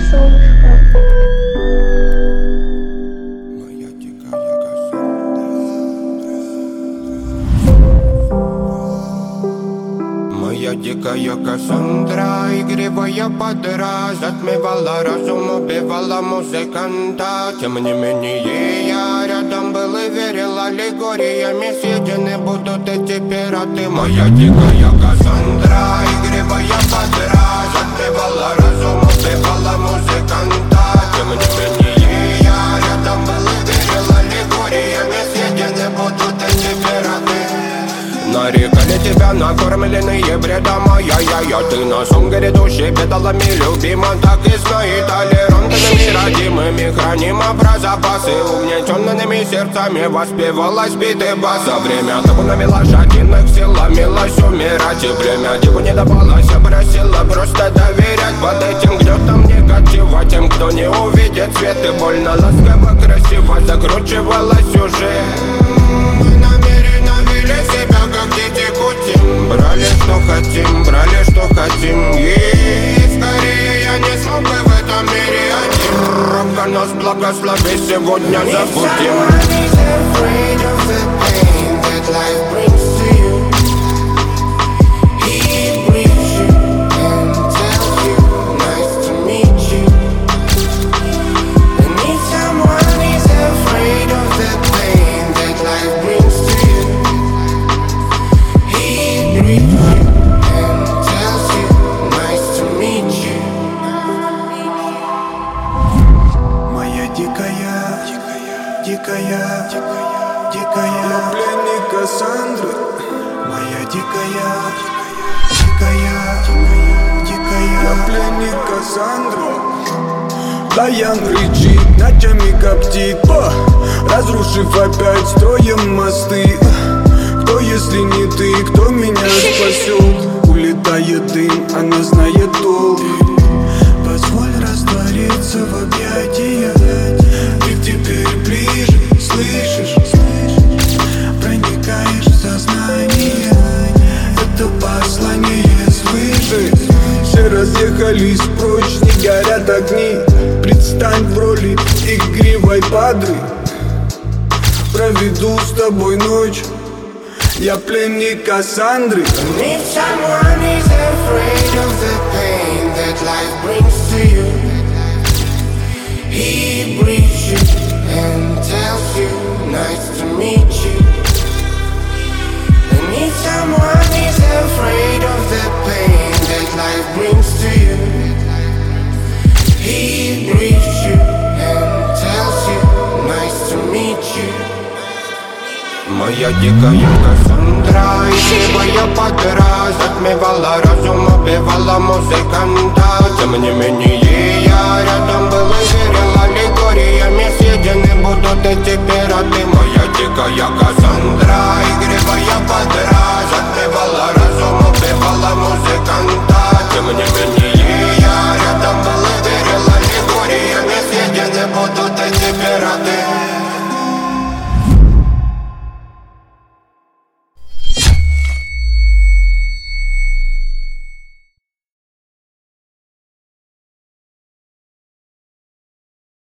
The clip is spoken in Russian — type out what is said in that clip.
солнышко. Моя дикая Кассандра, игривая подра, затмевала разум, убивала музыканта. Тем не менее я рядом был и верил аллегориями. Съедены будут эти пираты. Моя дикая Кассандра, игривая подра, затмевала разум, убивала музыканта. Тем не менее я рядом был и верил аллегориями. Съедены будут эти пираты. Нарекали тебя накормленные бредом, я ты на сон грядущий бедолами любима. Так и знай, толерантными родимыми храним про запасы. Угнетенными сердцами воспевалась биты баса. Время табу навела лошадиных сил, ломилась умирать. И время диву не давалась, просила просто доверять. Под этим гнетом негатива тем, кто не увидит свет. И больно ласково, красиво закручивалась уже. Мы намеренно вели себя как дети кутим. Брали что хотим, и скорее я не смог бы в этом мире один. Рока нас благослови, сегодня забудем. Я пленник Кассандры. Моя дикая. Я пленник Кассандры. Даян кричит, ночами коптит, разрушив опять строем мосты. Кто, если не ты, кто меня спасет? Улетает дым, она знает толк. Позволь раствориться в объятиях. Ты теперь ближе, слышишь? Проникаешь в сознание. Это послание свыше. Все разъехались прочь, не горят огни. Предстань в роли игривой падры. Проведу с тобой ночь. Я пленник Кассандры. If someone is afraid of the pain that life brings to you, he breathes you and tells you, nice to meet you. And if someone is afraid of the pain that life brings to you, he breathes you and tells you, nice to meet you. Моя дикая Кассандра, игривая подра, затмевала разум, убивала музыканта. Тем не менее я рядом был и верил аллегориями. Съедены будут эти пираты. Моя дикая Кассандра.